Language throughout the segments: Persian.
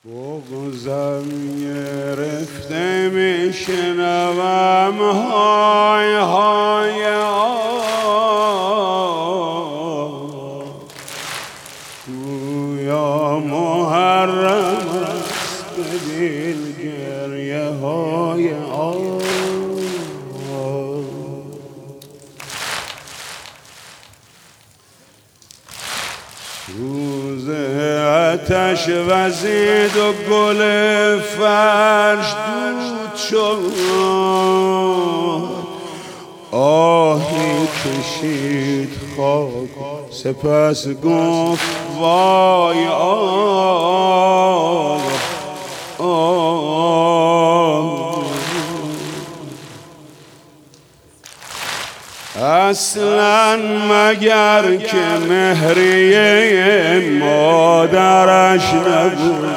بغضم گرفته میشنوم های های گویا محرم است به دل گریه های روز آتش وزید و گل فرش دود شد، آهی کشید خاک سپس گفت وای اصلاً مگر که مهریه مادرش نبود،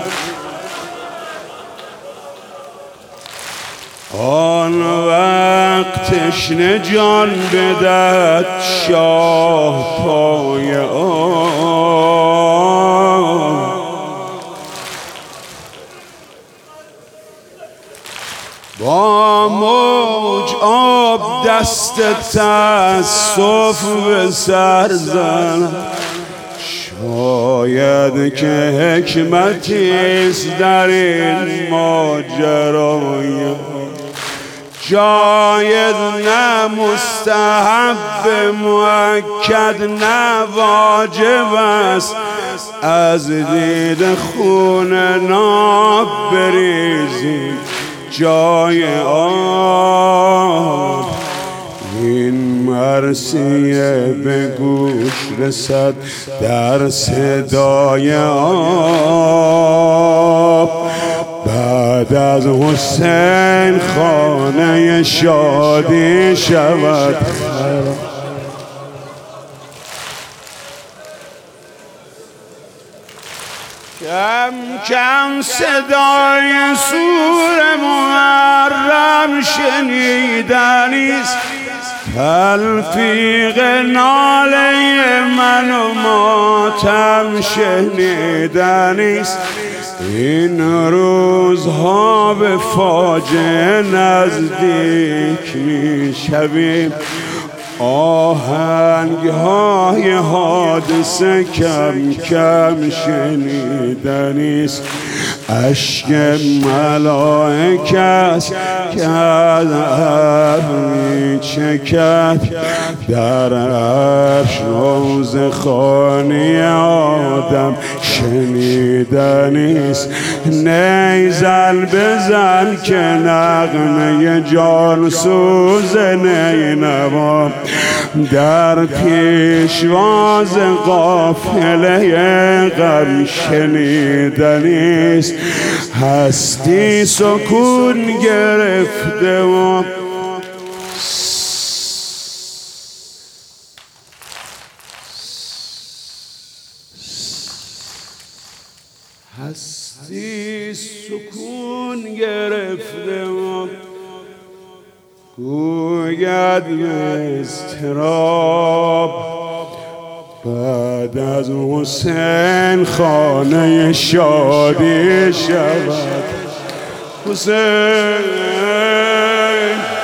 آن وقت تشنه جان بدهد شاه پای با موج آب دست تأسف به سر زند، شاید که حکمتیست در این ماجرای، جاید نه مستحب مؤکد نه واجب است از دید خون ناب بریزیم جای آب. این مرثیه به گوش رسد در صدای آب، بعد از حسین خانه شادی شود خراب. کم کم صدای سور محرم شنیدنیست، تلفیق ناله من و ماتم شنیدنیست. این روزها به فاجعه نزدیک می شویم، آهنگ های حادثه کم کم شنیدنیست. اشک ملائک است که از ابر چکد، در عرش روز خانه آدم شنیدنیست. نیزن بزن که نغمه جان سوز نینوا در پیشواز قافله غم شنیدنیست. هستی سکون گرفته و هستی سکون گرفته و گوید اضطراب، بعد از حسین خانه شادی شود. حسین